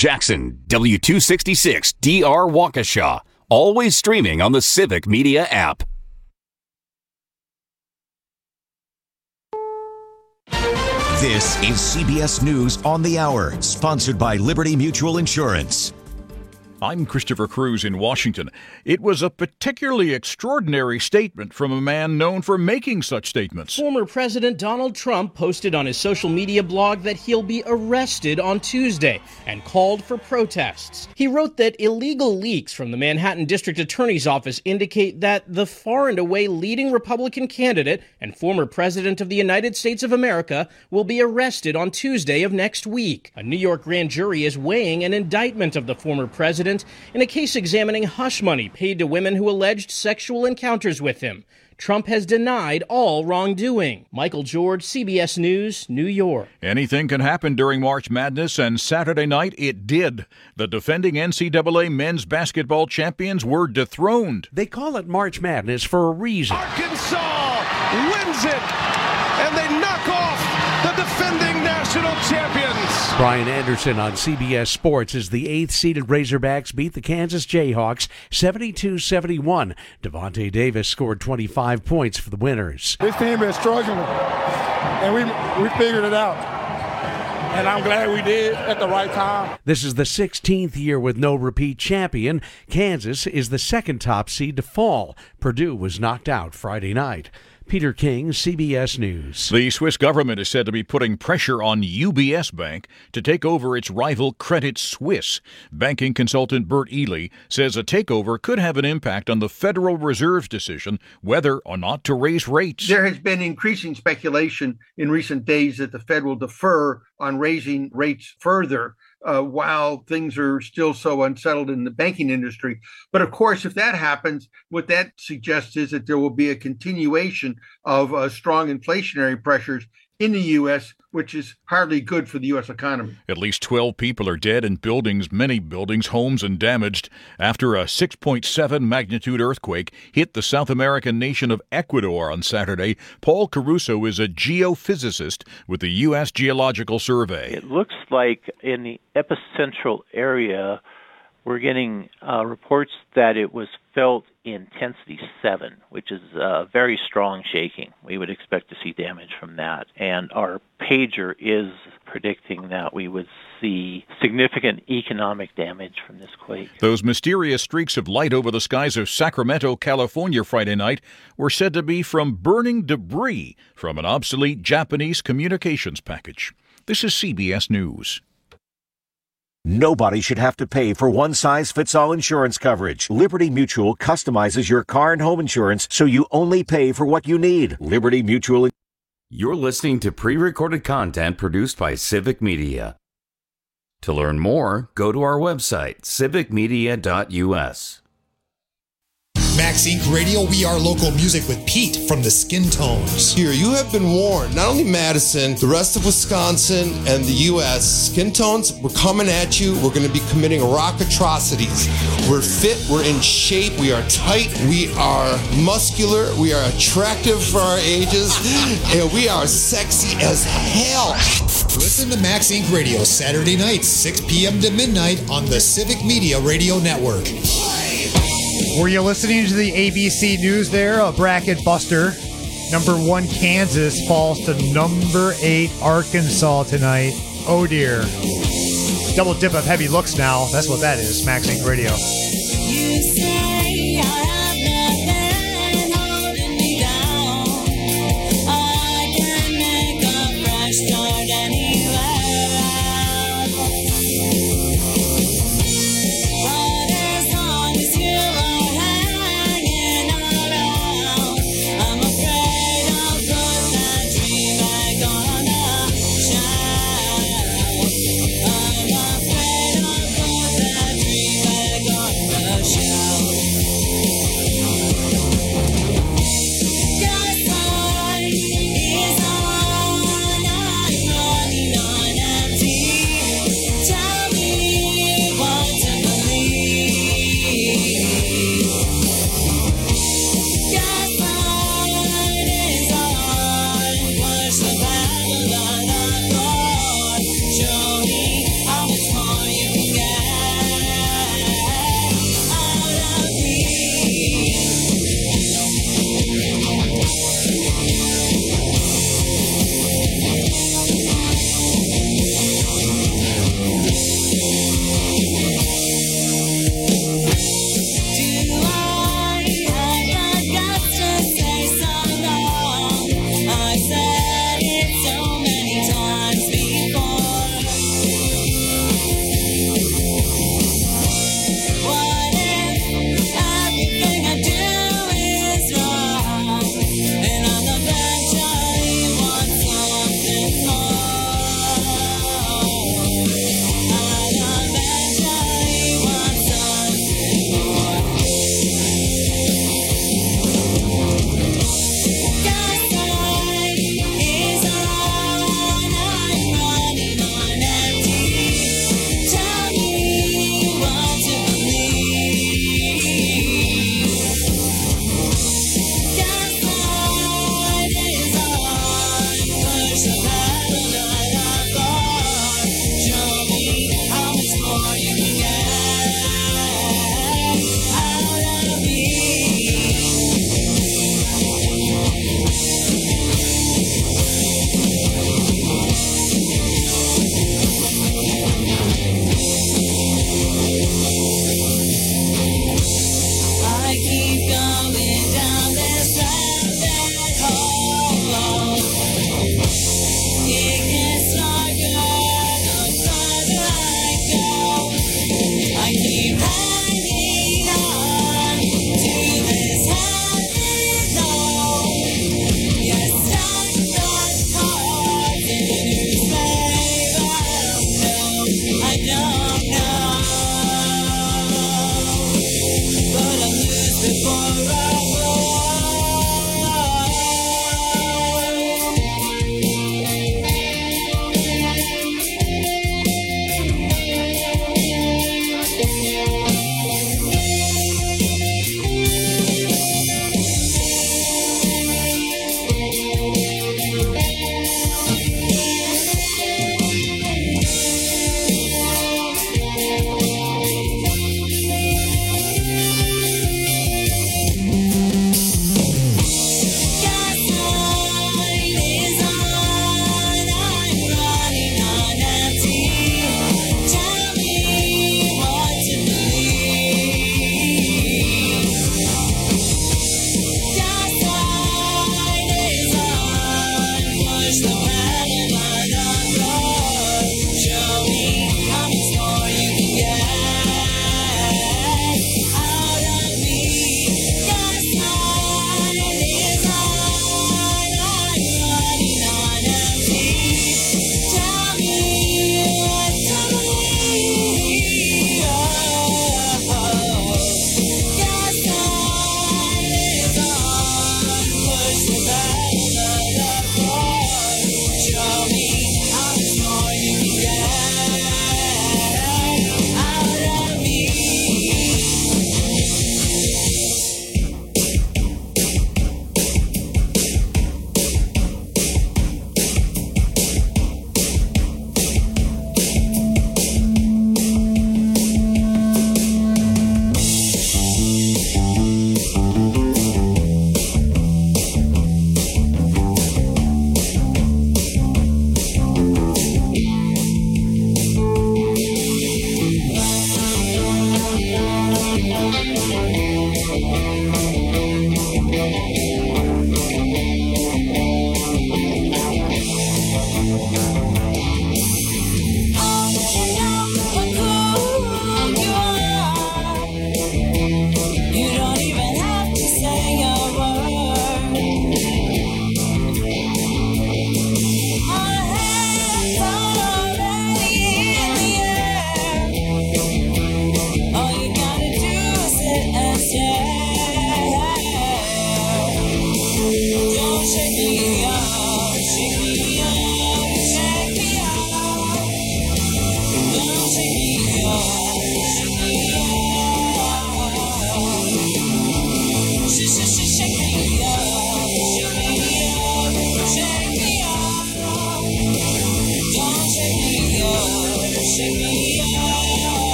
Jackson, W266 DR Waukesha. Always streaming on the Civic Media app. This is CBS News on the Hour, sponsored by Liberty Mutual Insurance. I'm Christopher Cruz in Washington. It was a particularly extraordinary statement from a man known for making such statements. Former President Donald Trump posted on his social media blog that he'll be arrested on Tuesday and called for protests. He wrote that illegal leaks from the Manhattan District Attorney's Office indicate that the far and away leading Republican candidate and former President of the United States of America will be arrested on Tuesday of next week. A New York grand jury is weighing an indictment of the former president in a case examining hush money paid to women who alleged sexual encounters with him. Trump has denied all wrongdoing. Michael George, CBS News, New York. Anything can happen during March Madness, and Saturday night it did. The defending NCAA men's basketball champions were dethroned. They call it March Madness for a reason. Arkansas wins it, and they knock off the defending national champions. Brian Anderson on CBS Sports as the 8th-seeded Razorbacks beat the Kansas Jayhawks 72-71. Devontae Davis scored 25 points for the winners. This team is struggling, and we figured it out. And I'm glad we did at the right time. This is the 16th year with no repeat champion. Kansas is the second top seed to fall. Purdue was knocked out Friday night. Peter King, CBS News. The Swiss government is said to be putting pressure on UBS Bank to take over its rival Credit Suisse. Banking consultant Bert Ely says a takeover could have an impact on the Federal Reserve's decision whether or not to raise rates. There has been increasing speculation in recent days that the Fed will defer on raising rates further while things are still so unsettled in the banking industry. But of course, if that happens, what that suggests is that there will be a continuation of strong inflationary pressures in the U.S., which is hardly good for the U.S. economy. At least 12 people are dead in many buildings, homes, and damaged after a 6.7 magnitude earthquake hit the South American nation of Ecuador on Saturday. Paul Caruso is a geophysicist with the U.S. Geological Survey. It looks like in the epicentral area, we're getting reports that it was felt intensity 7, which is very strong shaking. We would expect to see damage from that. And our pager is predicting that we would see significant economic damage from this quake. Those mysterious streaks of light over the skies of Sacramento, California Friday night were said to be from burning debris from an obsolete Japanese communications package. This is CBS News. Nobody should have to pay for one-size-fits-all insurance coverage. Liberty Mutual customizes your car and home insurance so you only pay for what you need. Liberty Mutual. You're listening to pre-recorded content produced by Civic Media. To learn more, go to our website, civicmedia.us. Max Inc. Radio, we are local music with Pete from the Skin Tones. Here, you have been warned. Not only Madison, the rest of Wisconsin and the U.S. Skin Tones, we're coming at you. We're going to be committing rock atrocities. We're fit. We're in shape. We are tight. We are muscular. We are attractive for our ages. And we are sexy as hell. Listen to Max Inc. Radio Saturday nights, 6 p.m. to midnight on the Civic Media Radio Network. Were you listening to the ABC News there? A bracket buster. Number 1 Kansas falls to number 8 Arkansas tonight. Oh dear. Double dip of heavy looks now. That's what that is. Max Inc. Radio. You say I have nothing holding me down. I can make a fresh start anywhere. But as long as you are hanging around, I'm afraid I'll put that dream back on the shelf. I'm afraid I'll put that dream back on the shelf.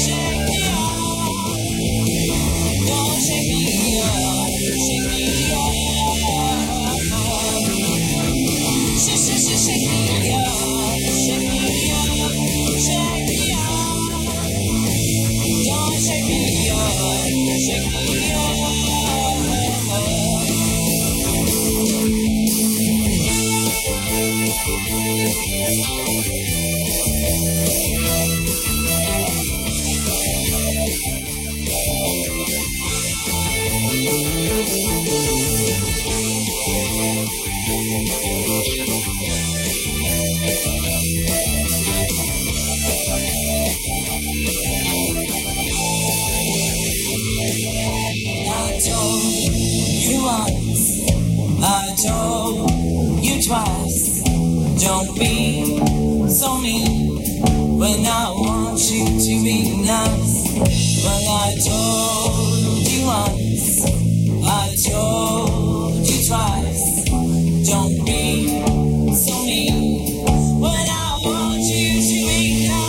I told you once, I told you twice, don't be so mean when I want you to be nice. Well, I told you once, I told you twice, don't be so mean when I want you to be nice.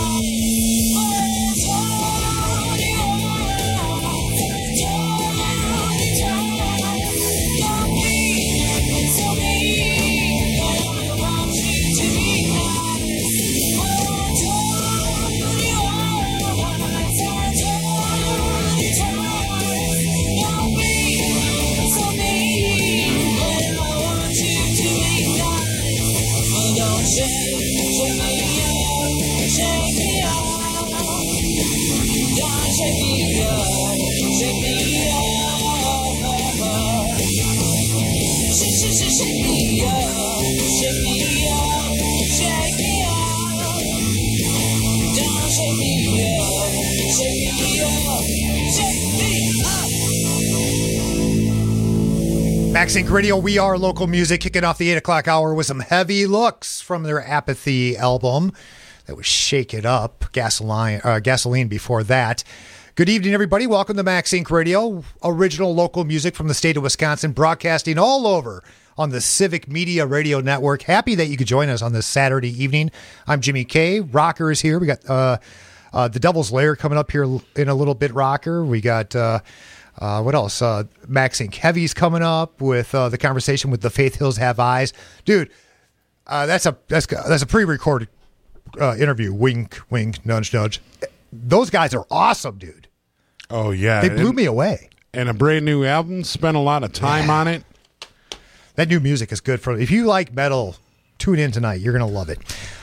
Max Inc. Radio, we are local music, kicking off the 8 o'clock hour with some heavy looks from their Apathy album. That was Shake It Up, Gasoline before that. Good evening, everybody. Welcome to Max Inc. Radio, original local music from the state of Wisconsin, broadcasting all over on the Civic Media Radio Network. Happy that you could join us on this Saturday evening. I'm Jimmy K. Rocker is here. We got the Devil's Lair coming up here in a little bit, Rocker. We got... what else? Max Inc. Heavy's coming up with the conversation with the Faith Hills Have Eyes. Dude, that's a pre-recorded interview. Wink, wink, nudge, nudge. Those guys are awesome, dude. Oh, yeah. They blew me away. And a brand new album. Spent a lot of time on it. That new music is good. If you like metal, tune in tonight. You're going to love it.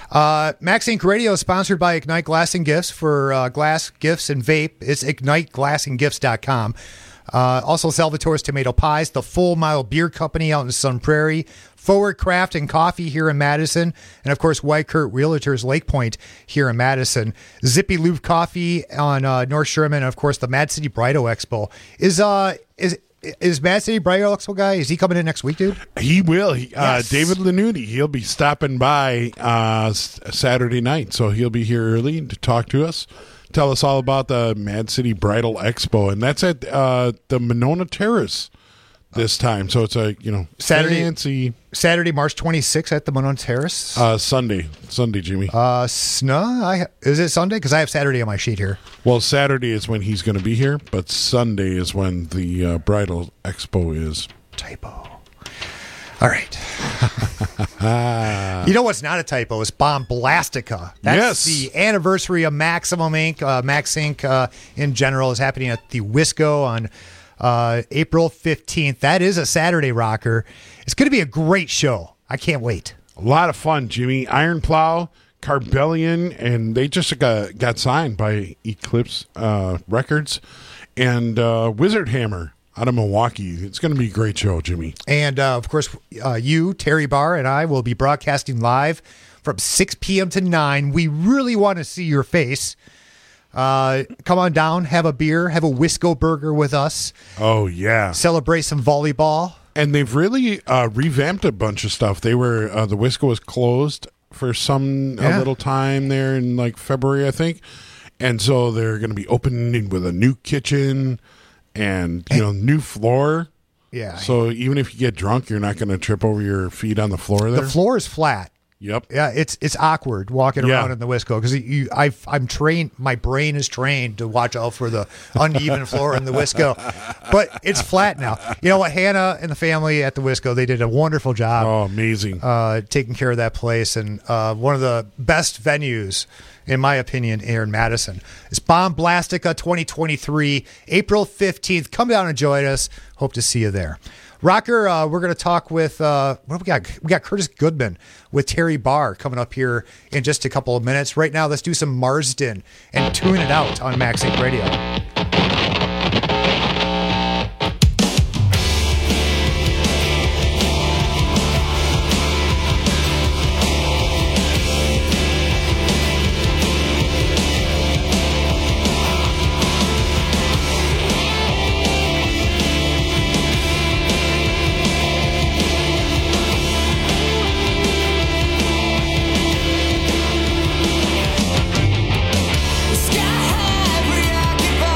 Max Inc. Radio is sponsored by Ignite Glass and Gifts for glass, gifts, and vape. It's IgniteGlassandGifts.com. Also, Salvatore's Tomato Pies, the Full Mile Beer Company out in Sun Prairie, Forward Craft and Coffee here in Madison, and of course, White Kurt Realtors Lake Point here in Madison. Zippy Lube Coffee on North Sherman, and of course, the Mad City Bridal Expo. Is Mad City Bridal Expo guy? Is he coming in next week, dude? He will. Yes. David Lanuti. He'll be stopping by Saturday night, so he'll be here early to talk to us. Tell us all about the Mad City Bridal Expo, and that's at the Monona Terrace this time. So it's a fancy Saturday, March 26th at the Monona Terrace. Sunday, Jimmy. Is it Sunday? Because I have Saturday on my sheet here. Well, Saturday is when he's going to be here, but Sunday is when the Bridal Expo is. Typo. All right. You know what's not a typo? It's Bomblastica. That's the anniversary of Maximum Inc. Max Inc. In general is happening at the Wisco on April 15th. That is a Saturday, Rocker. It's going to be a great show. I can't wait. A lot of fun, Jimmy. Iron Plow, Carbellion, and they just got signed by Eclipse Records, and Wizard Hammer out of Milwaukee. It's going to be a great show, Jimmy. And, of course, you, Terry Barr, and I will be broadcasting live from 6 p.m. to 9. We really want to see your face. Come on down, have a beer, have a Wisco burger with us. Oh, yeah. Celebrate some volleyball. And they've really revamped a bunch of stuff. They were the Wisco was closed for a little time there in like February, I think. And so they're going to be opening with a new kitchen and new floor. Yeah. So even if you get drunk, you're not going to trip over your feet on the floor there. The floor is flat. Yep. Yeah, it's awkward walking Yeah. around in the Wisco because I'm trained. My brain is trained to watch out for the uneven floor in the Wisco, but it's flat now. You know what? Hannah and the family at the Wisco, they did a wonderful job. Oh, amazing! Taking care of that place, and one of the best venues, in my opinion, here in Madison. It's Bomblastica 2023, April 15th. Come down and join us. Hope to see you there. Rocker, we're going to talk with, what do we got? We got Curtis Goodman with Terry Barr coming up here in just a couple of minutes. Right now, let's do some Marsden and tune it out on Max Inc. Radio. Sky high, preoccupied.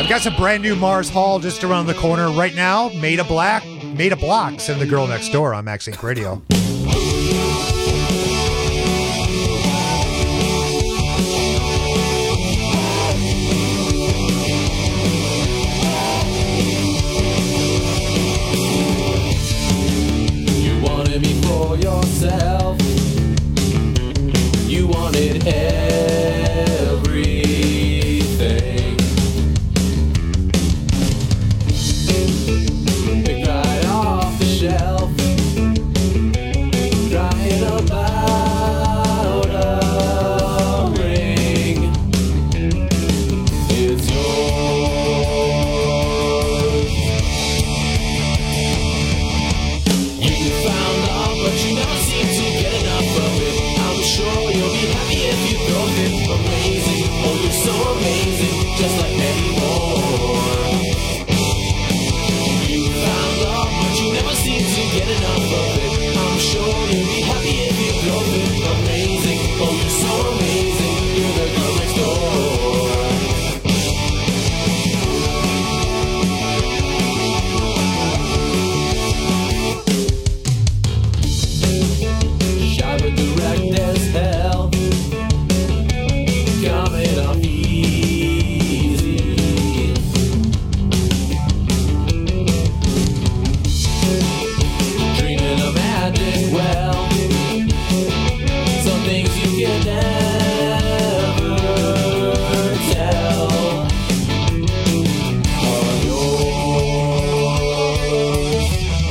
got some brand new Mars Hall just around the corner right now. Made of Blocks and The Girl Next Door on Max Inc. Radio. You wanted me for yourself. You wanted everything. Picked right off the shelf. Crying about a ring. It's yours. You found love, but you never seem to get enough of it. I'm sure you'll be happy if you throw it. Amazing, oh you're so amazing, just like many more. You found love, but you never seem to get enough of it. I'm sure you'll be happy if you throw it. Amazing, oh you're so amazing, you're the girl next door. Shy but direct as hell. Coming up easy. Dreaming of magic well. Some things you can never tell are yours.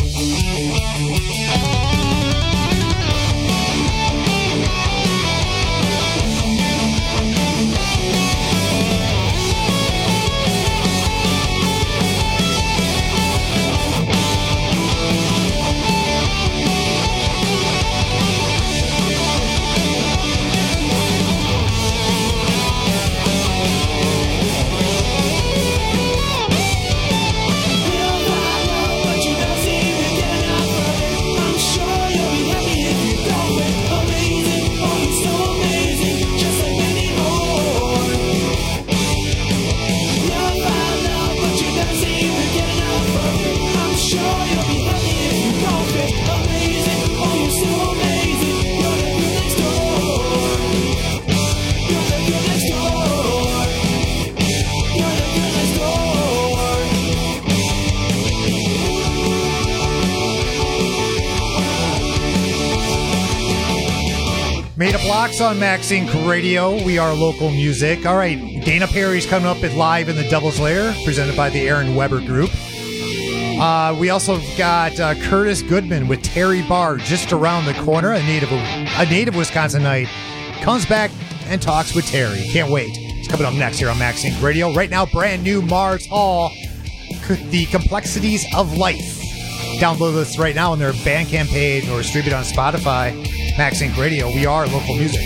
Made of Blocks on Max Inc. Radio. We are local music. All right, Dana Perry's coming up at Live in the Devil's Lair, presented by the Aaron Weber Group. We also got Curtis Goodman with Terry Barr just around the corner, a native Wisconsinite. Comes back and talks with Terry. Can't wait. It's coming up next here on Max Inc. Radio. Right now, brand new Mars Hall, The Complexities of Life. Download this right now on their Bandcamp page or stream it on Spotify. Max Inc. Radio. We are local music.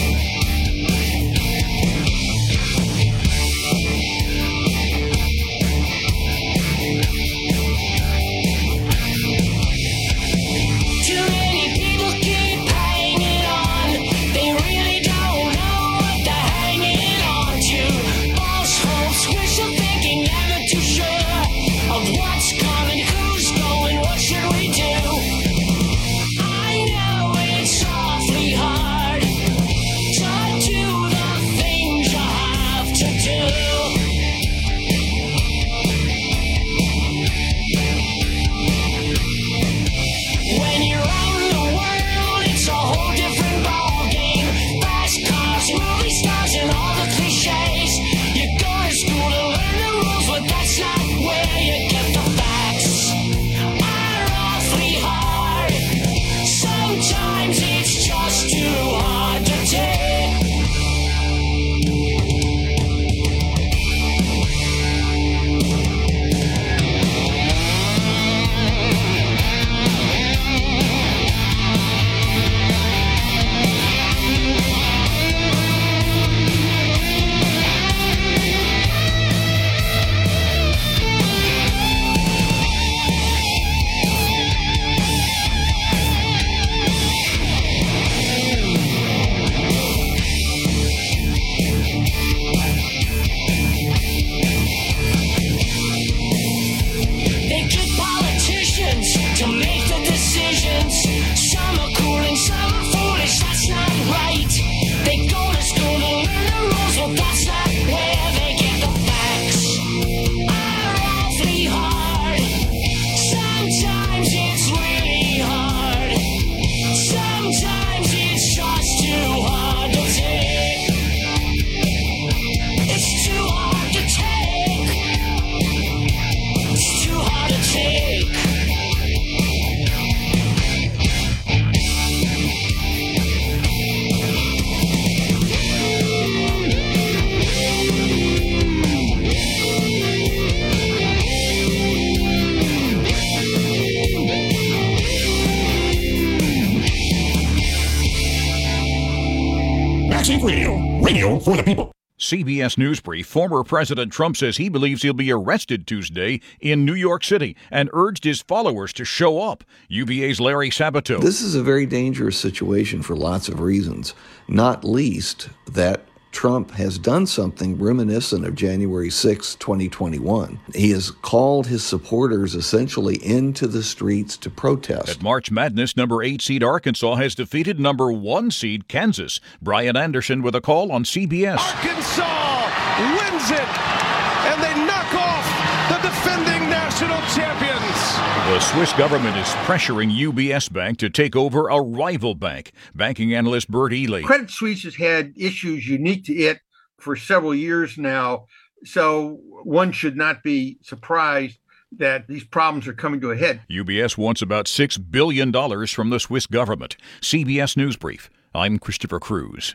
Too many people keep hanging on. They really don't know what they're hanging on to. False hopes, wishful thinking, never too sure of what's coming, who's going, what should we do? I know it's awfully hard. Inc. Radio. Radio for the people. CBS News Brief. Former President Trump says he believes he'll be arrested Tuesday in New York City and urged his followers to show up. UVA's Larry Sabato. This is a very dangerous situation for lots of reasons, not least that Trump has done something reminiscent of January 6, 2021. He has called his supporters essentially into the streets to protest. At March Madness, number 8 seed Arkansas has defeated number 1 seed Kansas. Brian Anderson with a call on CBS. Arkansas wins it, and they knock off the defending national champions. The Swiss government is pressuring UBS Bank to take over a rival bank. Banking analyst Bert Ely. Credit Suisse has had issues unique to it for several years now, so one should not be surprised that these problems are coming to a head. UBS wants about $6 billion from the Swiss government. CBS News Brief. I'm Christopher Cruz.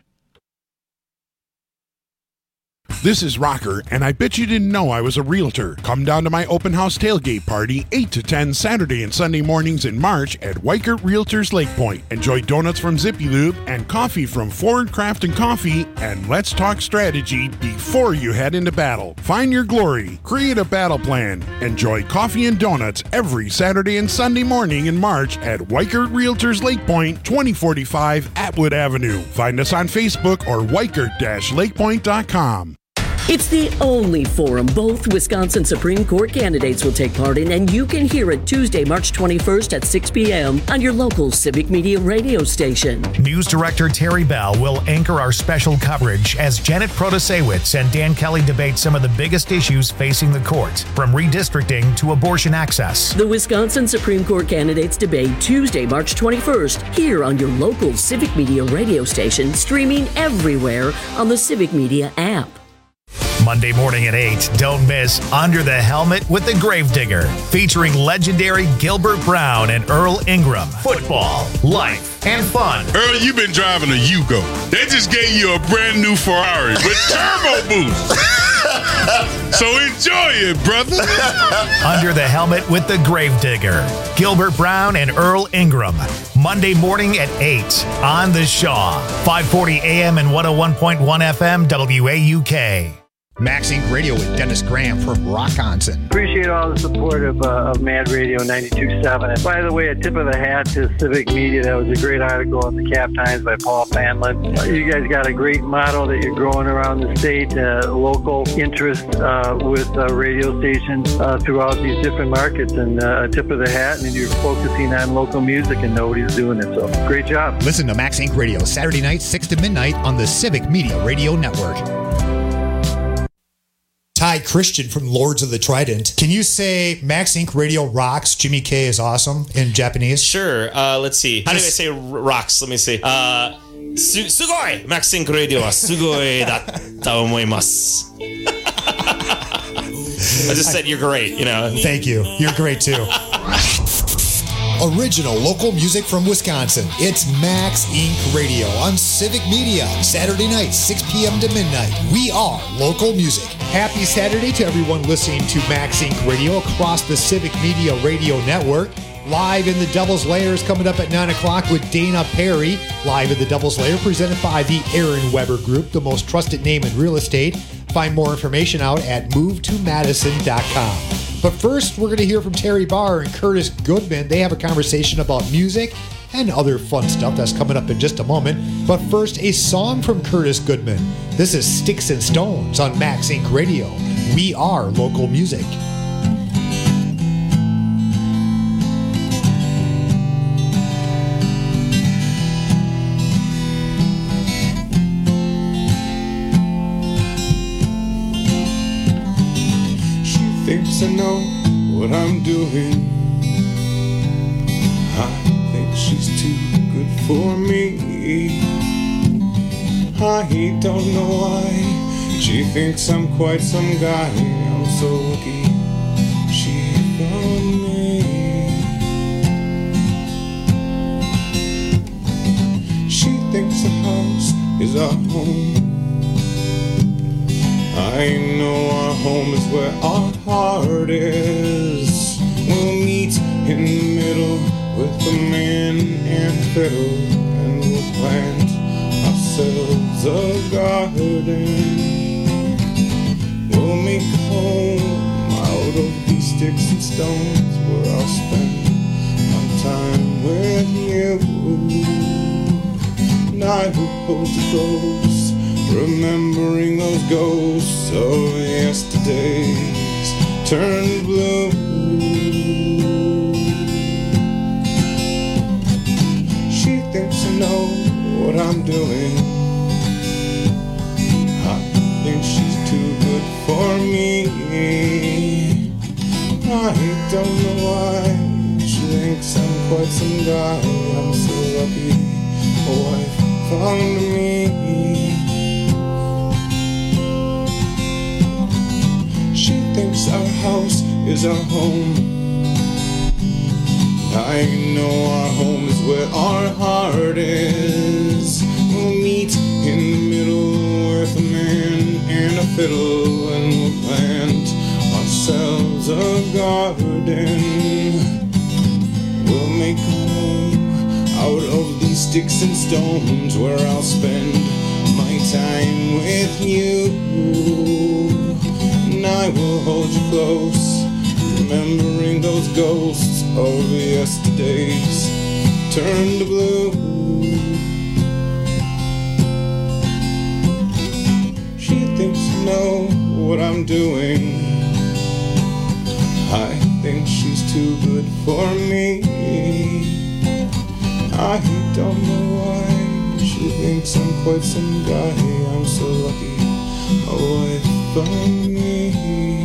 This is Rocker, and I bet you didn't know I was a realtor. Come down to my open house tailgate party, 8 to 10 Saturday and Sunday mornings in March at Weichert Realtors Lake Point. Enjoy donuts from Zippy Lube and coffee from Ford Craft and Coffee, and let's talk strategy before you head into battle. Find your glory, create a battle plan. Enjoy coffee and donuts every Saturday and Sunday morning in March at Weichert Realtors Lake Point, 2045 Atwood Avenue. Find us on Facebook or weichert-lakepoint.com. It's the only forum both Wisconsin Supreme Court candidates will take part in, and you can hear it Tuesday, March 21st at 6 p.m. on your local Civic Media radio station. News Director Terry Bell will anchor our special coverage as Janet Protasewicz and Dan Kelly debate some of the biggest issues facing the court, from redistricting to abortion access. The Wisconsin Supreme Court candidates debate Tuesday, March 21st, here on your local Civic Media radio station, streaming everywhere on the Civic Media app. Monday morning at 8, don't miss Under the Helmet with the Gravedigger, featuring legendary Gilbert Brown and Earl Ingram. Football, life, and fun. Earl, you've been driving a Yugo. They just gave you a brand new Ferrari with turbo boost. So enjoy it, brother. Under the Helmet with the Gravedigger, Gilbert Brown and Earl Ingram. Monday morning at 8 on The Shaw, 540 AM and 101.1 FM WAUK. Max Inc. Radio with Dennis Graham from Rockonson. Appreciate all the support of Mad Radio 92.7. And by the way, a tip of the hat to Civic Media. That was a great article in the Cap Times by Paul Fanlin. You guys got a great model that you're growing around the state, local interest with radio stations throughout these different markets. And a tip of the hat, and you're focusing on local music and nobody's doing it. So great job. Listen to Max Inc. Radio Saturday night, 6 to midnight on the Civic Media Radio Network. Ty Christian from Lords of the Trident. Can you say Max Inc. Radio rocks, Jimmy K is awesome in Japanese? Sure. Let's see. How do I say rocks? Let me see. Sugoi! Max Inc. Radio wa sugoi datta omoimasu. I just said you're great, you know. Thank you. You're great too. Original local music from Wisconsin. It's Max Inc. Radio on Civic Media. Saturday night, 6 p.m. to midnight. We are local music. Happy Saturday to everyone listening to Max Inc. Radio across the Civic Media Radio Network. Live in the Devil's Lair is coming up at 9 o'clock with Dana Perry. Live in the Devil's Lair presented by the Aaron Weber Group, the most trusted name in real estate. Find more information out at movetomadison.com. But first, we're going to hear from Terry Barr and Curtis Goodman. They have a conversation about music and other fun stuff that's coming up in just a moment. But first, a song from Curtis Goodman. This is Sticks and Stones on Max Inc. Radio. We are local music. Thinks I know what I'm doing. I think she's too good for me. I don't know why she thinks I'm quite some guy. I'm so lucky she found me. She thinks a house is our home. I know our home is where our heart is. We'll meet in the middle with the man and fiddle, and we'll plant ourselves ourselves a garden. We'll make a home out of these sticks and stones where I'll spend my time with you. And I will hold you close, remembering those ghosts of yesterdays turned blue. She thinks I know what I'm doing. I think she's too good for me. I don't know why she thinks I'm quite some guy. I'm so lucky a wife found me. She thinks our house is our home. I know our home is where our heart is. We'll meet in the middle with a man and a fiddle, and we'll plant ourselves a garden. We'll make a home out of these sticks and stones where I'll spend my time with you. And I will hold you close, remembering those ghosts of yesterdays turned blue. She thinks I know what I'm doing. I think she's too good for me. I don't know why she thinks I'm quite some guy. I'm so lucky a wife found me.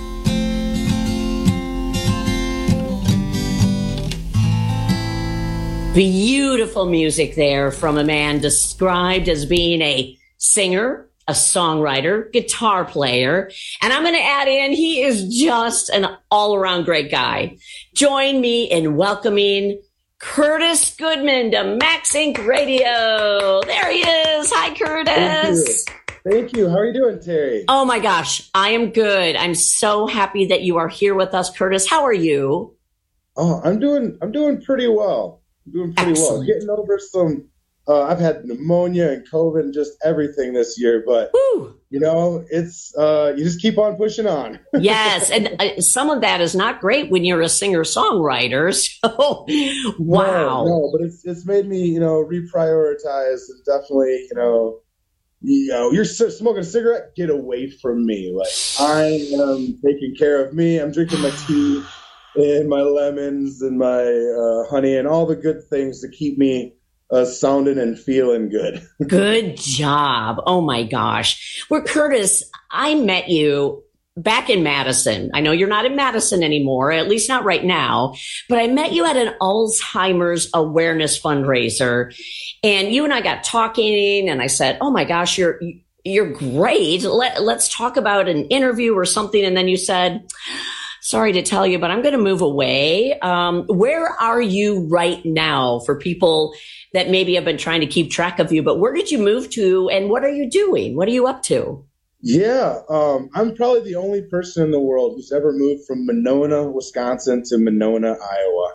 Beautiful music there from a man described as being a singer, a songwriter, guitar player. And I'm going to add in, he is just an all-around great guy. Join me in welcoming Curtis Goodman to Max Inc. Radio. There he is. Hi, Curtis. Thank you. How are you doing, Terry? Oh, my gosh. I am good. I'm so happy that you are here with us, Curtis. How are you? Oh, I'm doing pretty well. Well. Getting over some, I've had pneumonia and COVID and just everything this year, but you know, it's, you just keep on pushing on. Yes. And some of that is not great when you're a singer-songwriter. So, wow. No, but it's made me, you know, reprioritize and definitely, you know, you're smoking a cigarette, get away from me. Like, I am taking care of me. I'm drinking my tea and my lemons and my honey and all the good things to keep me sounding and feeling good. Good job. Oh, my gosh. Well, Curtis, I met you back in Madison. I know you're not in Madison anymore, at least not right now, but I met you at an Alzheimer's awareness fundraiser. And you and I got talking, and I said, oh, my gosh, you're great. Let's talk about an interview or something. And then you said, sorry to tell you, but I'm going to move away. Where are you right now for people that maybe have been trying to keep track of you? But where did you move to and what are you doing? What are you up to? Yeah, I'm probably the only person in the world who's ever moved from Monona, Wisconsin to Monona, Iowa.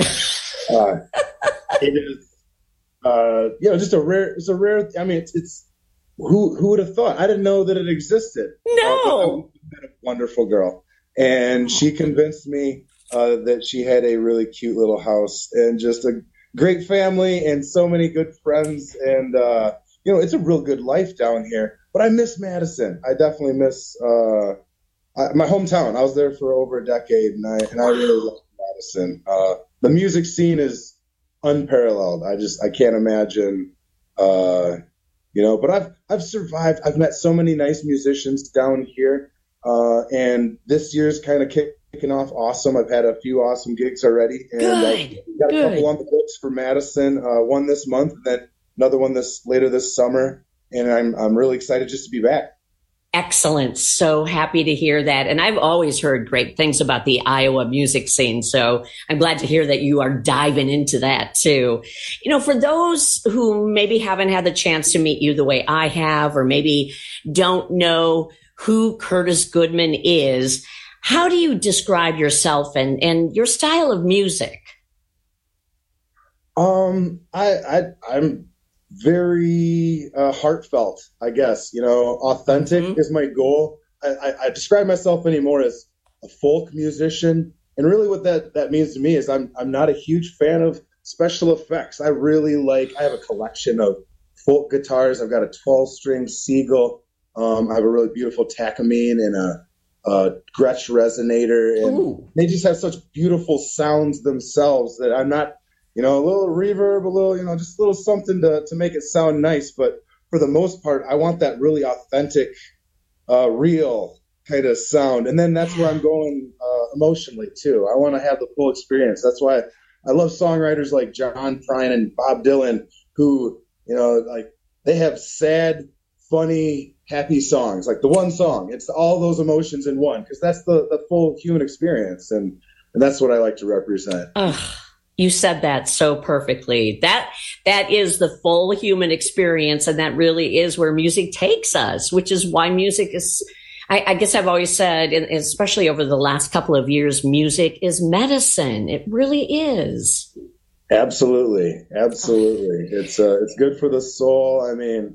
It is, you know, just it's a rare, I mean, it's who would have thought? I didn't know that it existed. No. I met a wonderful girl. And she convinced me that she had a really cute little house and just a great family and so many good friends. And, you know, it's a real good life down here. But I miss Madison. I definitely miss my hometown. I was there for over a decade, and I really love Madison. The music scene is unparalleled. I can't imagine, you know, but I've survived. I've met so many nice musicians down here. And this year's kind of kicking off awesome. I've had a few awesome gigs already. And got a couple on the books for Madison, one this month, and then another one later this summer. And I'm really excited just to be back. Excellent. So happy to hear that. And I've always heard great things about the Iowa music scene. So I'm glad to hear that you are diving into that too. You know, for those who maybe haven't had the chance to meet you the way I have, or maybe don't know who Curtis Goodman is, how do you describe yourself and your style of music? I'm very heartfelt, I guess. Authentic is my goal. I describe myself anymore as a folk musician, and really what that means to me is I'm not a huge fan of special effects. I have a collection of folk guitars. I've got a 12-string Siegel. I have a really beautiful Takamine and a Gretsch resonator, and they just have such beautiful sounds themselves that I'm not, a little reverb, a little, just a little something to make it sound nice. But for the most part, I want that really authentic, real kind of sound. And then that's where I'm going emotionally too. I want to have the full experience. That's why I love songwriters like John Prine and Bob Dylan, who, they have sad, funny, happy songs. Like the one song, it's all those emotions in one, because that's the full human experience. And that's what I like to represent. You said that so perfectly. That is the full human experience, and that really is where music takes us, which is why music is, I guess I've always said, and especially over the last couple of years, music is medicine. It really is. Absolutely. It's good for the soul.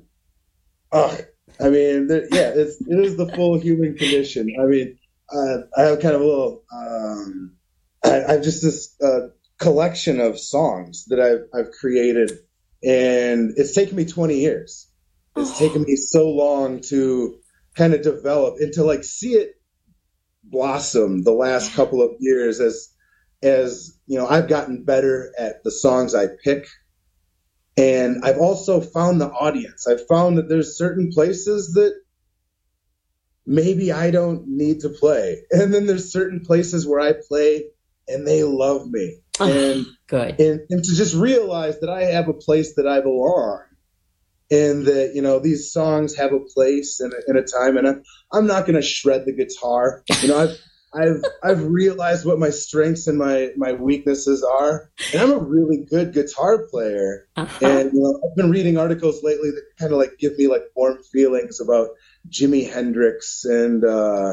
It is the full human condition. I have kind of a little, I've just this collection of songs that I've created, and it's taken me 20 years. It's taken me so long to kind of develop and to see it blossom the last couple of years as I've gotten better at the songs I pick. And I've also found the audience. I've found that there's certain places that maybe I don't need to play. And then there's certain places where I play and they love me. Good. And to just realize that I have a place that I belong, and that, these songs have a place and a time, and I'm not going to shred the guitar. I've realized what my strengths and my weaknesses are, and I'm a really good guitar player. And I've been reading articles lately that kind of give me warm feelings about Jimi Hendrix and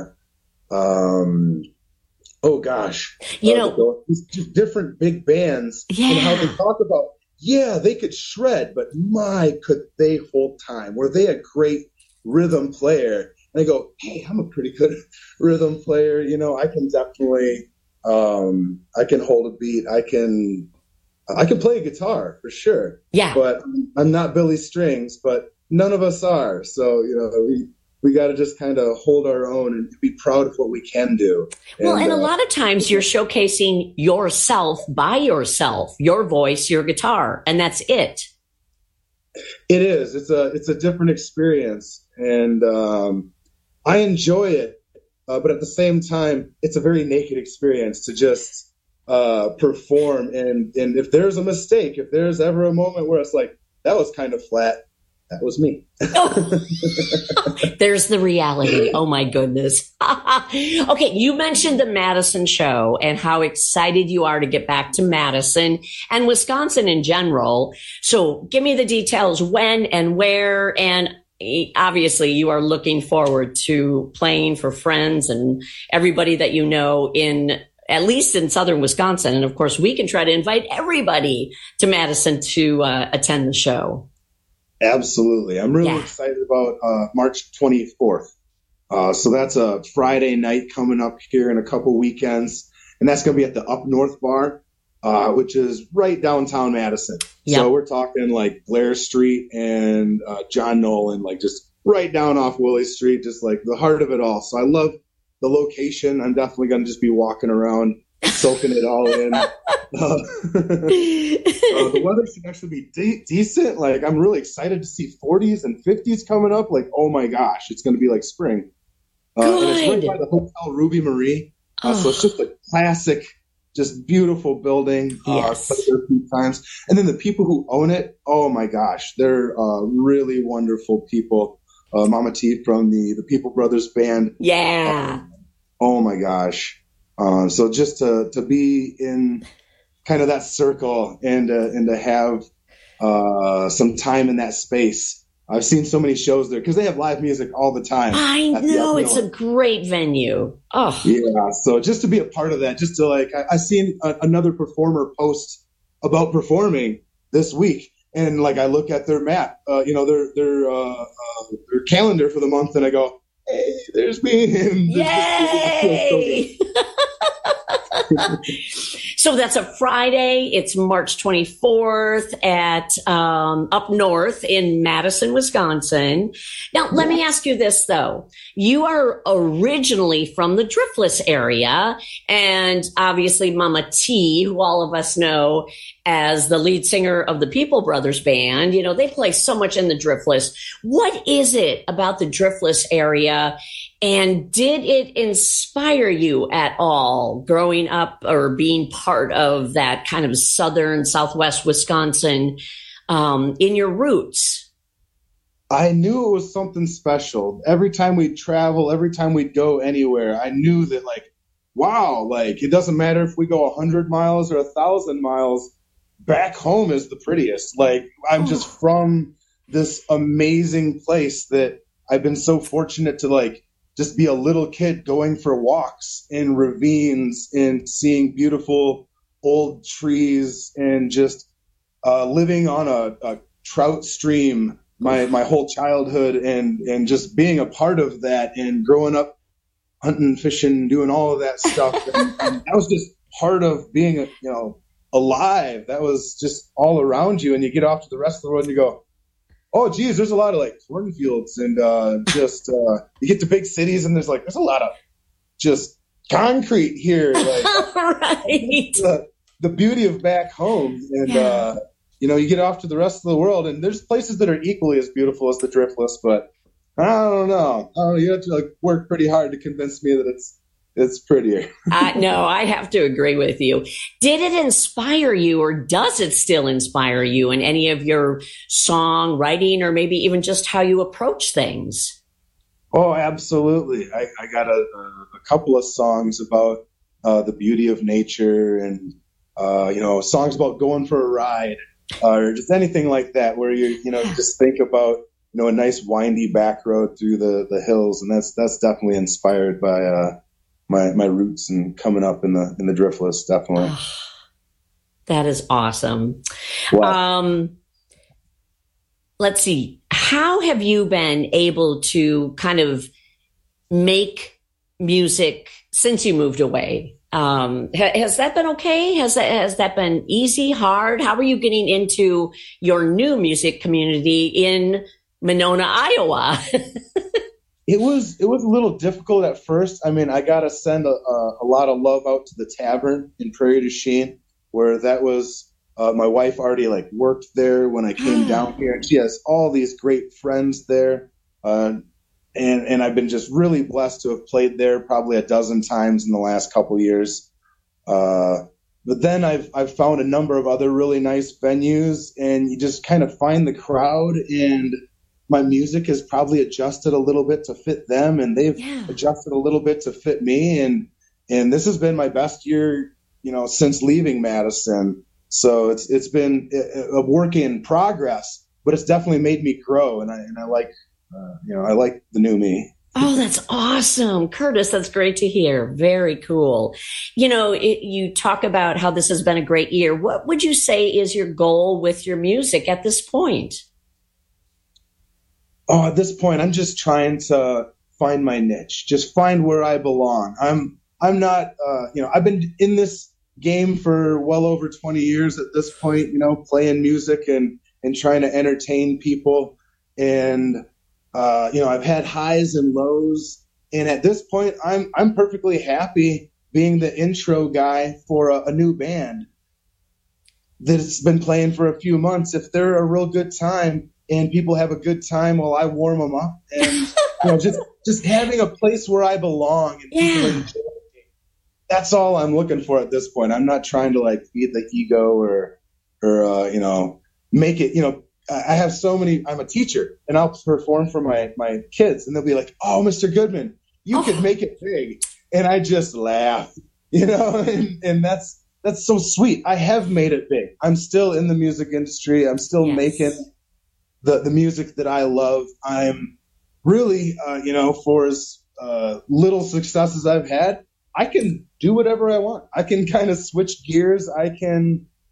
these different big bands, and how they talk about they could shred, but my could they hold time? Were they a great rhythm player? And I go, hey, I'm a pretty good rhythm player. I can definitely, I can hold a beat. I can play a guitar for sure. Yeah. But I'm not Billy Strings, but none of us are. So, we got to just kind of hold our own and be proud of what we can do. And a lot of times you're showcasing yourself by yourself, your voice, your guitar, and that's it. It is. It's a different experience. And, I enjoy it, but at the same time, it's a very naked experience to just perform. And if there's a mistake, if there's ever a moment where it's that was kind of flat, that was me. There's the reality. Oh, my goodness. Okay, you mentioned the Madison show and how excited you are to get back to Madison and Wisconsin in general. So give me the details, when and where, and obviously you are looking forward to playing for friends and everybody that at least in southern Wisconsin. And of course, we can try to invite everybody to Madison to attend the show. Absolutely. I'm really excited about March 24th. So that's a Friday night coming up here in a couple weekends. And that's going to be at the Up North Bar, which is right downtown Madison. Yep. So we're talking Blair Street and John Nolan, just right down off Willie Street, just the heart of it all. So I love the location. I'm definitely going to just be walking around, soaking it all in. The weather should actually be decent. I'm really excited to see 40s and 50s coming up. Oh my gosh, it's going to be like spring. And it's right by the Hotel Ruby Marie. So it's just a classic, just beautiful building. Yes. Played there a few times. And then the people who own it, oh my gosh, they're really wonderful people. Mama T from the People Brothers Band. Yeah. Oh my gosh. So just to be in kind of that circle and to have some time in that space. I've seen so many shows there because they have live music all the time. I know, it's a great venue. Oh, yeah. So just to be a part of that, just to I seen another performer post about performing this week, and like I look at their map, their calendar for the month, and I go, hey, there's me. And yay! So that's a Friday. It's March 24th at up north in Madison, Wisconsin. Now, let me ask you this, though. You are originally from the Driftless area, and obviously Mama T, who all of us know as the lead singer of the People Brothers Band, you know, they play so much in the Driftless. What is it about the Driftless area? And did it inspire you at all growing up or being part of that kind of southern, southwest Wisconsin in your roots? I knew it was something special. Every time we'd travel, every time we'd go anywhere, I knew that, like, wow, like, it doesn't matter if we go 100 miles or 1,000 miles, back home is the prettiest. Like, I'm just from this amazing place that I've been so fortunate to, like, just be a little kid going for walks in ravines and seeing beautiful old trees and just living on a trout stream my whole childhood and just being a part of that and growing up hunting, fishing, doing all of that stuff. And that was just part of being, alive. That was just all around you. And you get off to the rest of the world and you go, oh, geez, there's a lot of like cornfields and you get to big cities and there's a lot of just concrete here. Like, right. The beauty of back home. And, you get off to the rest of the world and there's places that are equally as beautiful as the Driftless, but I don't know. You have to work pretty hard to convince me that it's prettier. No, I have to agree with you. Did it inspire you or does it still inspire you in any of your songwriting or maybe even just how you approach things? Oh, absolutely. I got a couple of songs about the beauty of nature and, songs about going for a ride or just anything like that where you just think about, a nice windy back road through the hills. And that's definitely inspired by my roots and coming up in the Driftless, definitely. That is awesome. Wow. Let's see. How have you been able to kind of make music since you moved away? Has that been okay? Has that been easy, hard? How are you getting into your new music community in Monona, Iowa? It was a little difficult at first. I mean, I got to send a lot of love out to the Tavern in Prairie du Chien, where that was my wife already worked there when I came down here, and she has all these great friends there. And I've been just really blessed to have played there probably a dozen times in the last couple years. But then I've found a number of other really nice venues, and you just kind of find the crowd, and my music has probably adjusted a little bit to fit them, and they've adjusted a little bit to fit me. And this has been my best year, since leaving Madison. So it's been a work in progress, but it's definitely made me grow. And I like, I like the new me. Oh, that's awesome. Curtis, that's great to hear. Very cool. You talk about how this has been a great year. What would you say is your goal with your music at this point? Oh, at this point, I'm just trying to find my niche, just find where I belong. I'm not, I've been in this game for well over 20 years at this point, playing music and trying to entertain people. And, I've had highs and lows. And at this point, I'm perfectly happy being the intro guy for a new band that's been playing for a few months. If they're a real good time, and people have a good time while I warm them up, and just having a place where I belong and people enjoy it. That's all I'm looking for at this point. I'm not trying to feed the ego or make it. I have so many. I'm a teacher, and I'll perform for my kids, and they'll be like, "Oh, Mr. Goodman, you could make it big," and I just laugh, and that's so sweet. I have made it big. I'm still in the music industry. I'm still making the music that I love. I'm really, for as little success as I've had, I can do whatever I want. I can kind of switch gears. I can,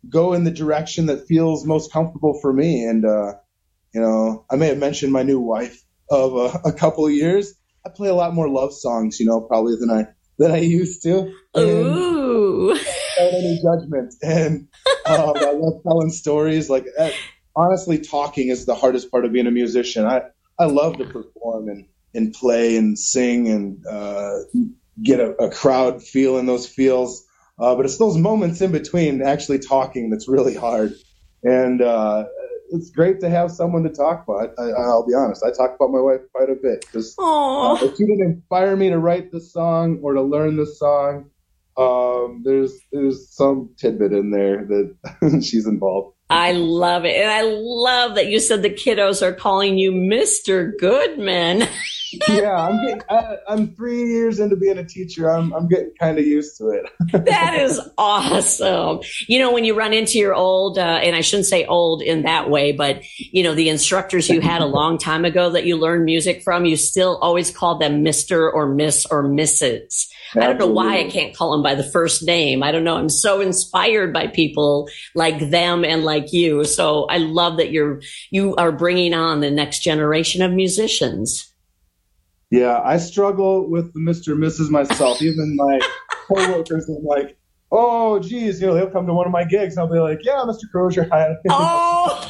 go in the direction that feels most comfortable for me. And, you know, I may have mentioned my new wife of a couple of years. I play a lot more love songs, you know, probably than I used to. Ooh. Without any judgment. And I love telling stories. Like, honestly, talking is the hardest part of being a musician. I love to perform and play and sing and get a crowd feeling those feels. But it's those moments in between actually talking that's really hard. And it's great to have someone to talk about. I'll be honest. I talk about my wife quite a bit because if she didn't inspire me to write the song or to learn the song, there's some tidbit in there that she's involved. I love it. And I love that you said the kiddos are calling you Mr. Goodman. Yeah, I'm 3 years into being a teacher. I'm getting kind of used to it. That is awesome. You know, when you run into your old, and I shouldn't say old in that way, but, you know, the instructors you had a long time ago that you learned music from, you still always call them Mr. or Miss or Mrs. I don't know why I can't call them by the first name. I don't know. I'm so inspired by people like them and like you. So I love that you are bringing on the next generation of musicians. Yeah, I struggle with the Mr. and Mrs. myself. Even my coworkers are like, oh, geez, you know, they'll come to one of my gigs and I'll be like, yeah, Mr. Crozier. Oh,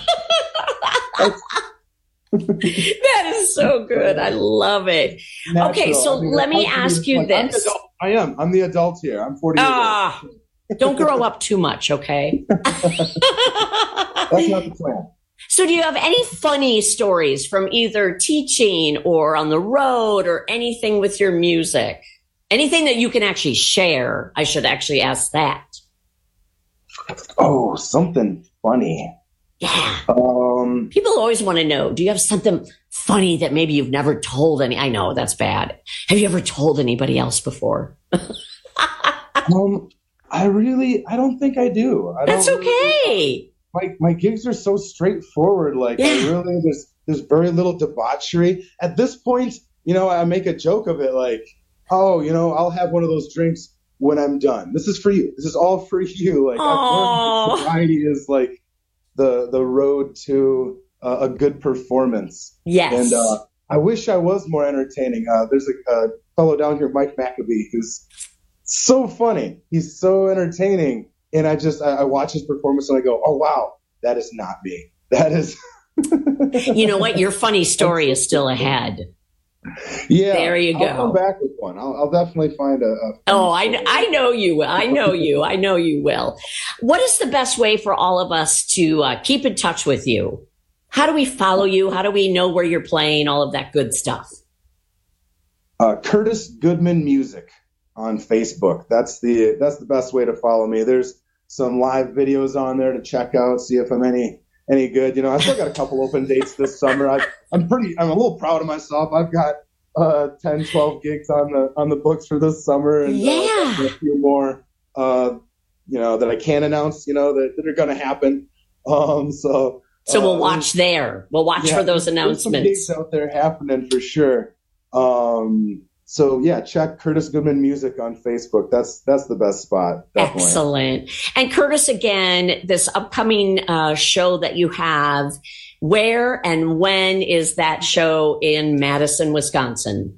that is so good. I love it. Natural. Okay, so let me ask you this. I'm the adult here. I'm 40 years old. Don't grow up too much, okay? That's not the plan. So do you have any funny stories from either teaching or on the road or anything with your music? Anything that you can actually share? I should actually ask that. Oh, something funny. Yeah. People always want to know, do you have something funny that maybe you've never told any? I know that's bad. Have you ever told anybody else before? I don't think I do. That's okay. My gigs are so straightforward. Like, there's very little debauchery. At this point, you know, I make a joke of it like, oh, you know, I'll have one of those drinks when I'm done. This is for you. This is all for you. Like, I've learned sobriety is like the road to a good performance. Yes. And I wish I was more entertaining. There's a fellow down here, Mike McAbee, who's so funny. He's so entertaining. And I watch his performance and I go, oh, wow, that is not me. That is. You know what? Your funny story is still ahead. Yeah. There you go. I'll come back with one. I'll definitely find a I know you will. I know you. I know you will. What is the best way for all of us to keep in touch with you? How do we follow you? How do we know where you're playing? All of that good stuff. Curtis Goodman Music on Facebook. That's the best way to follow me. There's some live videos on there to check out, see if I'm any good. You know, I still got a couple open dates this summer. I'm a little proud of myself. I've got 10, 12 gigs on the books for this summer, and a few more, you know, that I can't announce, you know, that are going to happen. So we'll watch there. We'll watch for those announcements. There's some gigs out there happening for sure. So yeah, check Curtis Goodman Music on Facebook. That's the best spot. Definitely. Excellent. And Curtis, again, this upcoming show that you have, where and when is that show in Madison, Wisconsin?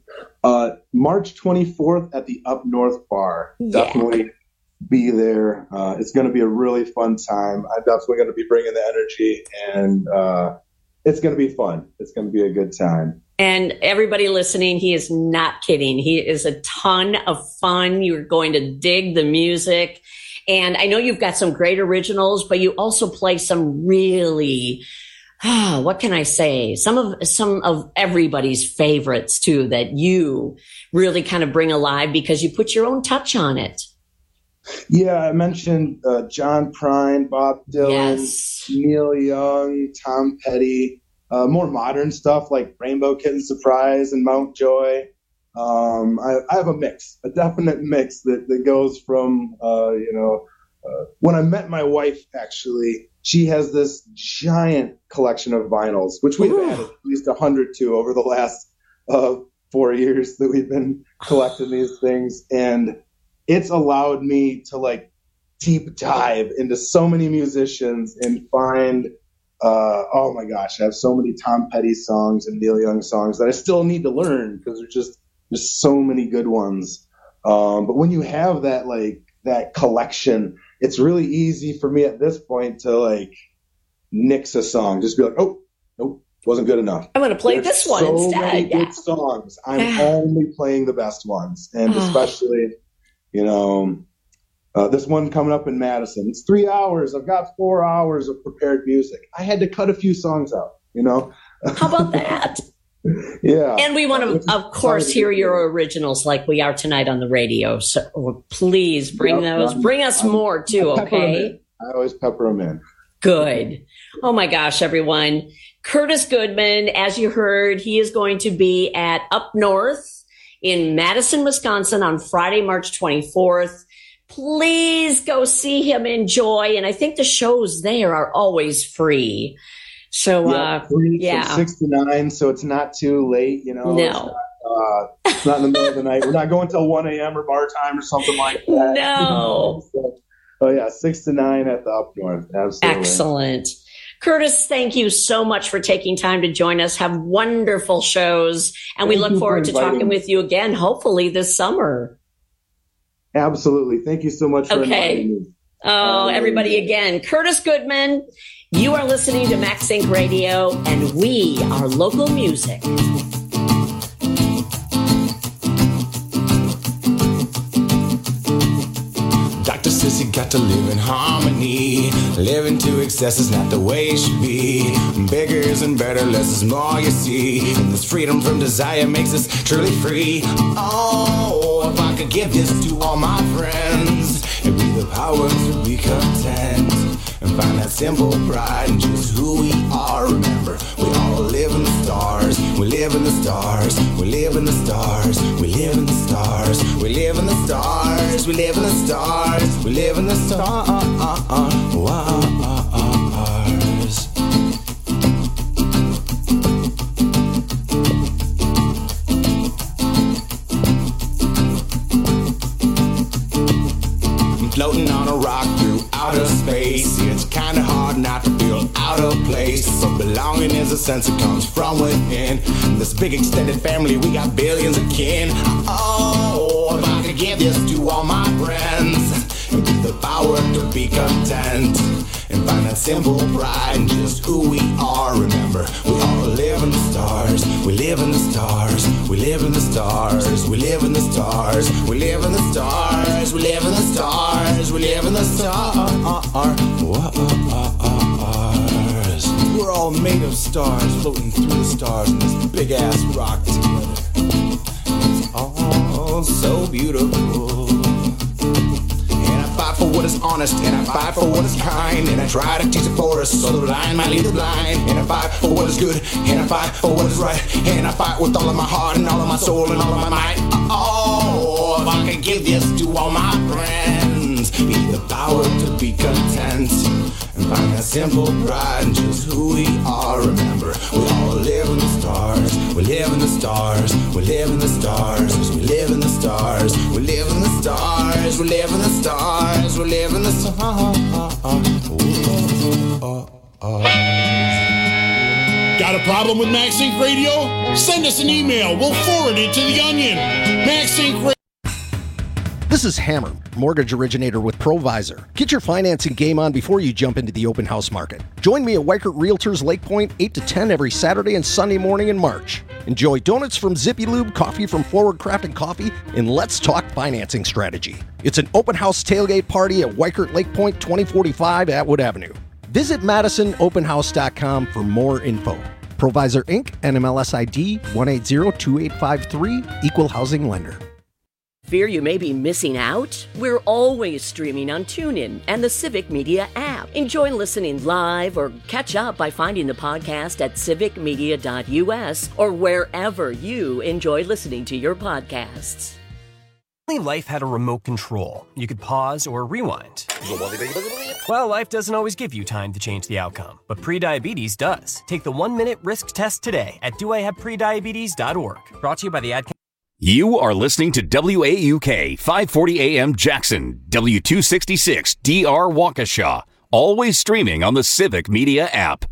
March 24th at the Up North Bar. Yeah. Definitely be there. It's going to be a really fun time. I'm definitely going to be bringing the energy, and it's going to be fun. It's going to be a good time. And everybody listening, he is not kidding. He is a ton of fun. You're going to dig the music. And I know you've got some great originals, but you also play some really, what can I say? Some of everybody's favorites too, that you really kind of bring alive because you put your own touch on it. Yeah, I mentioned John Prine, Bob Dylan, Neil Young, Tom Petty. More modern stuff like Rainbow Kitten Surprise and Mount Joy. I have a definite mix that goes from, when I met my wife, actually, she has this giant collection of vinyls, which we've added at least 100 to over the last 4 years that we've been collecting these things. And it's allowed me to deep dive into so many musicians and find, oh my gosh, I have so many Tom Petty songs and Neil Young songs that I still need to learn because there's so many good ones. But when you have that collection, it's really easy for me at this point to nix a song. Just be like, oh, nope, wasn't good enough. I'm going to play this one so instead. Many good songs. I'm only playing the best ones. And especially, this one coming up in Madison. It's 3 hours. I've got 4 hours of prepared music. I had to cut a few songs out, How about that? Yeah. And we want to, of course, hear your originals like we are tonight on the radio. So please bring those. Bring us more, too, okay? I always pepper them in. Good. Oh, my gosh, everyone. Curtis Goodman, as you heard, he is going to be at Up North in Madison, Wisconsin on Friday, March 24th. Please go see him, enjoy. And I think the shows there are always free. So, free from 6 to 9, so it's not too late, No. It's not in the middle of the night. We're not going till 1 a.m. or bar time or something like that. No. So, 6 to 9 at the Up North. Absolutely. Excellent. Curtis, thank you so much for taking time to join us. Have wonderful shows. And we look forward to talking with you again, hopefully this summer. Absolutely. Thank you so much for inviting me. Oh, everybody again. Curtis Goodman, you are listening to Max Inc. Radio, and we are local music. Doctor says you got to live in harmony. Living to excess is not the way it should be. Bigger isn't better, less is more, you see. And this freedom from desire makes us truly free. Oh, if I could give this to all my friends, it'd be the power to be content and find that simple pride in just who we are. Remember, we all live in the stars. We live in the stars. We live in the stars. We live in the stars. We live in the stars. We live in the stars. We live in the stars. Floating on a rock through outer space. It's kinda hard not to feel out of place. So belonging is a sense that comes from within. This big extended family, we got billions of kin. Oh, if I could give this to all my friends, it'd be the power to be content and find that simple pride in just who we are. Remember, we all live in the stars. We live in the stars. We live in the stars. We live in the stars. We live in the stars. We live in the stars. We live in the stars. We're all made of stars, floating through the stars in this big ass rock together. It's all so beautiful. For what is honest, and I fight for what is kind, and I try to teach the forest so the blind might lead the blind, and I fight for what is good, and I fight for what is right, and I fight with all of my heart and all of my soul and all of my might. Oh, if I could give this to all my friends, be the power to be content and find that simple pride in just who we are. Remember, we all live in the stars. We live in the stars. We live in the stars. We live in the stars. We live in the stars. We live in the stars. We live in the stars. Got a problem with Max Inc. Radio? Send us an email. We'll forward it to the Onion. Max Inc. Radio. This is Hammer, mortgage originator with Provisor. Get your financing game on before you jump into the open house market. Join me at Weikert Realtors Lake Point 8 to 10 every Saturday and Sunday morning in March. Enjoy donuts from Zippy Lube, coffee from Forward Crafted Coffee, and let's talk financing strategy. It's an open house tailgate party at Weikert Lake Point 2045 Atwood Avenue. Visit MadisonOpenHouse.com for more info. Provisor Inc., NMLS ID 1802853, Equal Housing Lender. Fear you may be missing out? We're always streaming on TuneIn and the Civic Media app. Enjoy listening live or catch up by finding the podcast at civicmedia.us or wherever you enjoy listening to your podcasts. Life had a remote control. You could pause or rewind. Well, life doesn't always give you time to change the outcome, but prediabetes does. Take the 1-minute risk test today at doihaveprediabetes.org. Brought to you by the Ad. You are listening to WAUK 540 AM Jackson, W266 DR Waukesha, always streaming on the Civic Media app.